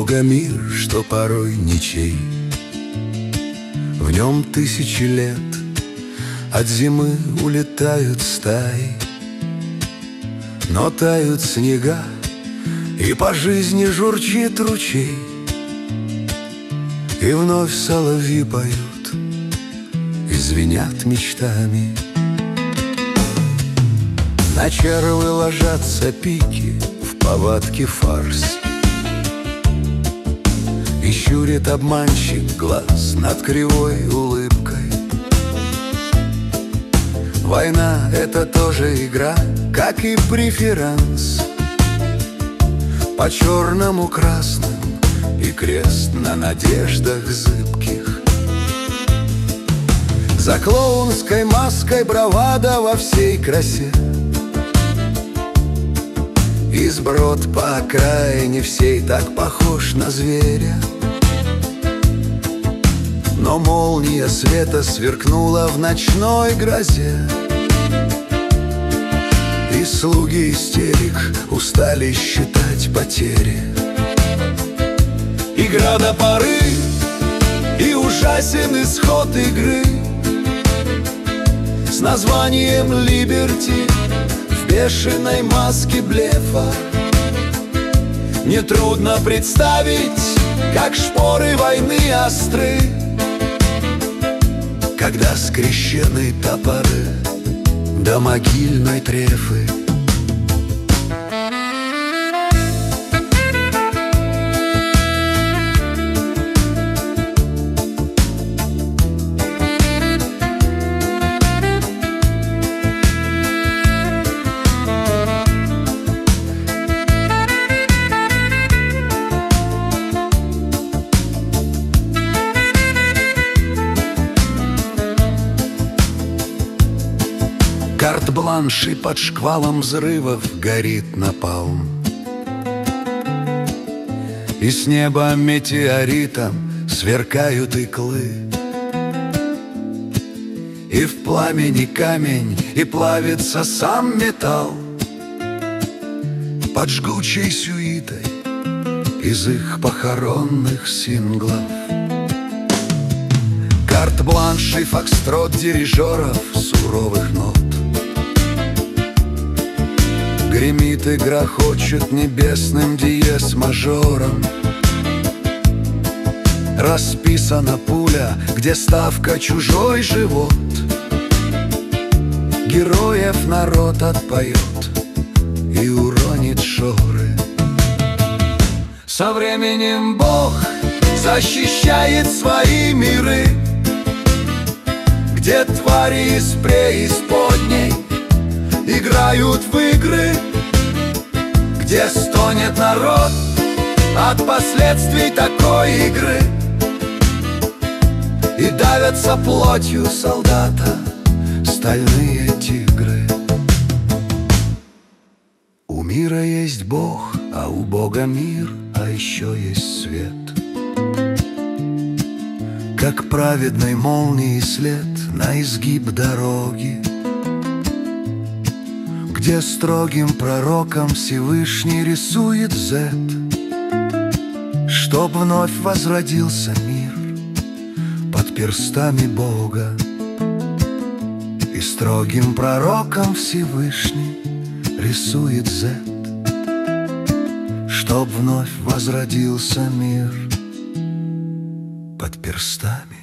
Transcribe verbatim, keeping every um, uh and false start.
Бога мир, что порой ничей. В нем тысячи лет от зимы улетают стаи, но тают снега, и по жизни журчит ручей. И вновь соловьи поют и звенят мечтами. На червы ложатся пики в повадке фарс, и щурит обманщик глаз над кривой улыбкой. Война — это тоже игра, как и преферанс, по черному красным и крест на надеждах зыбких. За клоунской маской бравада во всей красе, и сброд по окраине всей так похож на зверя. Но молния света сверкнула в ночной грозе, и слуги истерик устали считать потери. Игра до поры, и ужасен исход игры с названием «Либерти» в бешеной маске блефа. Нетрудно представить, как шпоры войны остры, когда скрещены топоры до могильной трефы. Карт-бланш, и под шквалом взрывов горит напалм, и с неба метеоритом сверкают иглы, и в пламени камень, и плавится сам металл под жгучей сюитой из их похоронных синглов. Карт-бланш и фокстрот дирижеров суровых нот, гремит и грохочет небесным диез-мажором. Расписана пуля, где ставка чужой живот. Героев народ отпоет и уронит шоры. Со временем Бог защищает свои миры, где твари из преисподней играют в игры, где стонет народ от последствий такой игры, и давятся плотью солдата стальные тигры. У мира есть Бог, а у Бога мир, а еще есть свет. Как праведной молнии след на изгиб дороги, где строгим пророком Всевышний рисует зет, чтоб вновь возродился мир под перстами Бога. И строгим пророком Всевышний рисует зет, чтоб вновь возродился мир под перстами